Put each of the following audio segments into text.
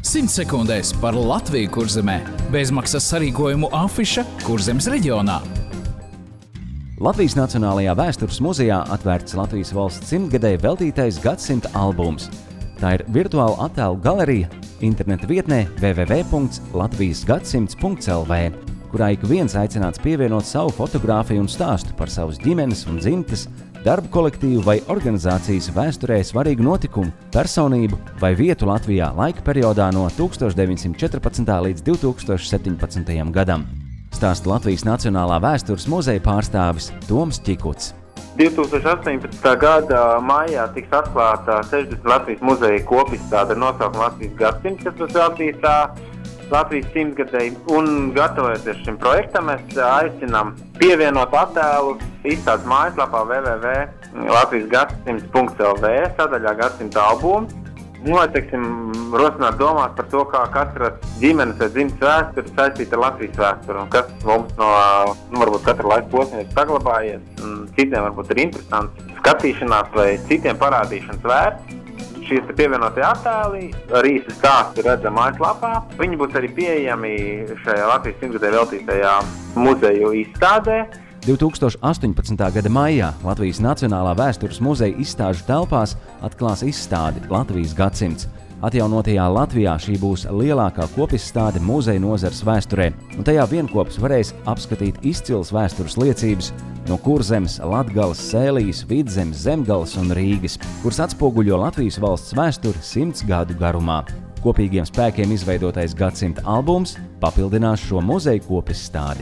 100 sekundēs par Latviju Kurzemē. Bezmaksas sarīkojumu afiša Kurzemes reģionā. Latvijas Nacionālajā vēstures muzejā atvērts Latvijas valsts 100-gadēji veltītais gadsimta albums. Tā ir virtuāla attēlu galerija interneta vietnē www.latvijasgadsimts.lv, kurā ik viens aicināts pievienot savu fotogrāfiju un stāstu par savas ģimenes un dzimtes, darba kolektīvu vai organizācijas vēsturē svarīgu notikumu, personību vai vietu Latvijā laika periodā no 1914. līdz 2017. gadam. Stāsta Latvijas Nacionālā vēstures muzeja pārstāvis Toms Ķikuts. 2018. gada maijā tiks atklāta 60 Latvijas muzeja kopizstāde ar nosaukumu Latvijas gadsimts, kas būs veltīta Latvijas 100-gadēji. Un gatavojoties šim projektam, mēs aicinām pievienot attēlus izstādes mājaslapā www.latvijasgadsimts.lv sadaļā gadsimta albums. Lai, rosināt domāt par to, kā katras ģimenes vai dzimtes vēsture saistīta ar Latvijas vēsturi, un kas mums no, varbūt katra laika posma ir saglabājies, un citiem varbūt ir interesants skatīšanās vai citiem parādīšanas vērts. Šīs pievienotie attēli ar īsu stāstu redzam mājaslapā. Viņi būs arī pieejami šajā Latvijas 100-gadēji veltītajā muzeju izstādē. 2018. gada maijā Latvijas Nacionālā vēstures muzeja izstāžu telpās atklās izstādi Latvijas gadsimts. Atjaunotajā Latvijā šī būs lielākā kopizstāde muzeja nozares vēsturē, un tajā vienopus varēs apskatīt izcils vēstures liecības no Kurzemes, Latgales, Sēlijas, Vidzemes, Zemgales un Rīgas, kuras atspoguļo Latvijas valsts vēsturi 100 gadu garumā. Kopīgiem spēkiem izveidotais gadsimta albums papildinās šo muzeja kopizstādi.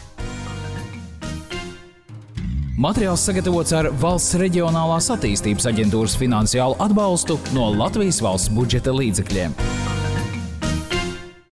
Materiāls sagatavots ar Valsts reģionālās attīstības aģentūras finansiālu atbalstu no Latvijas valsts budžeta līdzekļiem.